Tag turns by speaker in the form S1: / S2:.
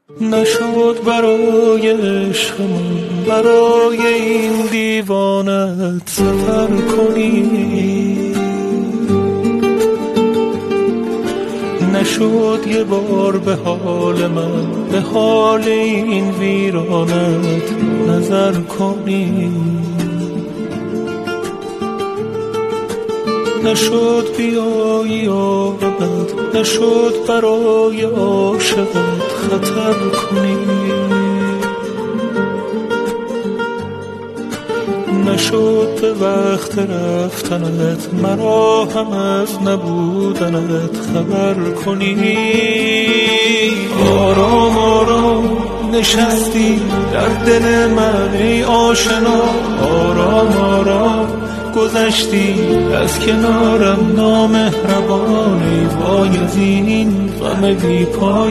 S1: نشد برای عشقمون برای این دیوانت سفر کنی، نشد یه بار به حال من به حال این ویرانت نظر کنی، نشد بیایی آبد، نشد برای عاشقت خطر کنی، نشد به وقت رفتنت مرا هم از نبودنت خبر کنی. آرام آرام نشستی در دل من ای آشنا، آرام آرام گذشتی از کنارم نامهربان، ای وای از این غم بی پایان.